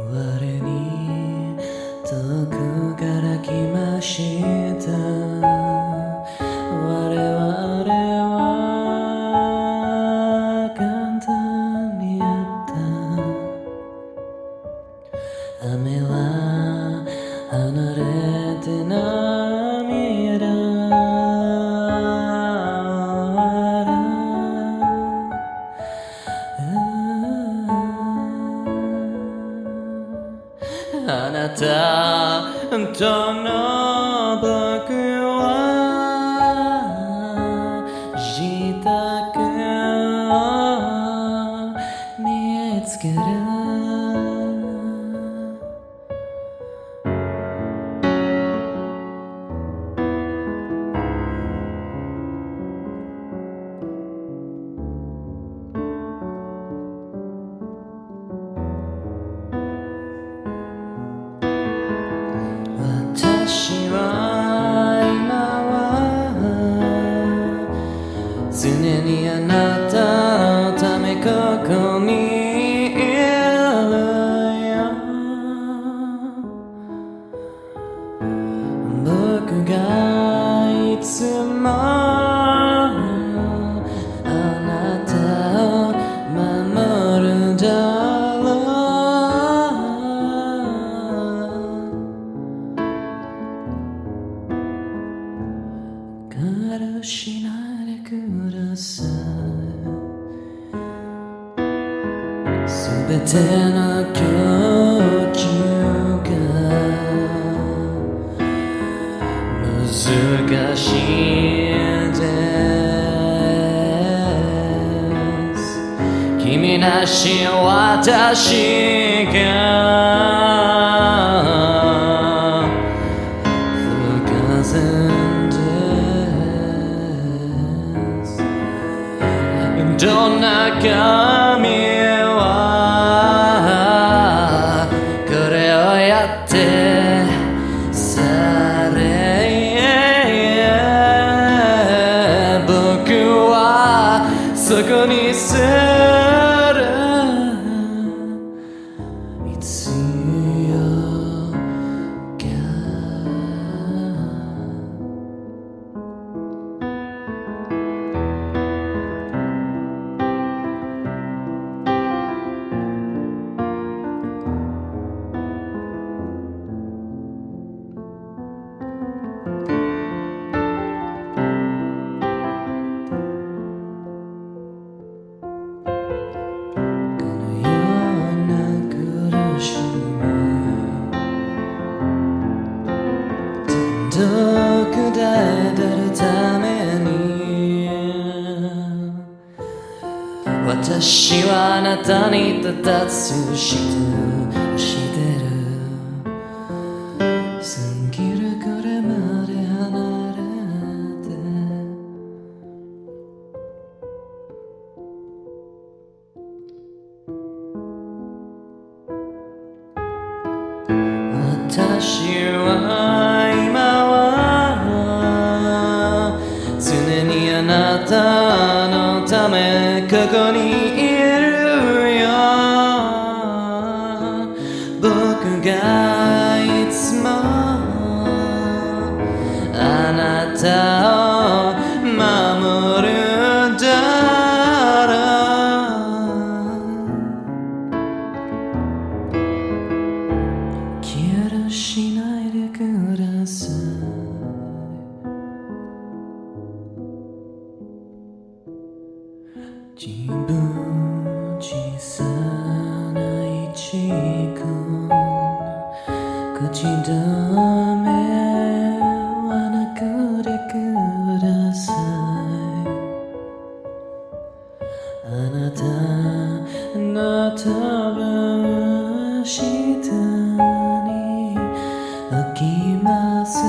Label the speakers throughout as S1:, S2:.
S1: 我に遠くから来ました我々は簡単にやった雨は離れて涙あなたとの僕は自宅を見つける私は今は常にあなたのためここにいるよ僕がいつもあなたを守るだろうからしないでくださいすべての供給が難しいです君なし私が不完全どんな神はこれをやってされ僕はそこにする必要どこで誰ために私はあなたにただつしてる過ぎるこれまで離れて私は今常にあなたのためここにいるよ僕がいつもあなたを守るだろう気荒しないでください自分小さな一個口止めはなくでくださいあなたの飛ぶ下に置きます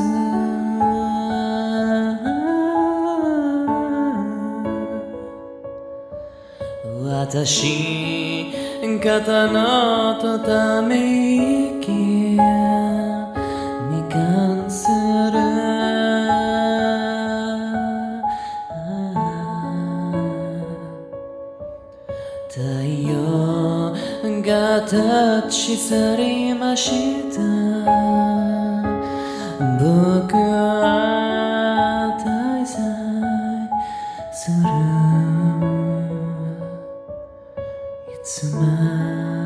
S1: 私肩のとため息に関する太陽がが立ち去りました。僕は滞在する。いつまで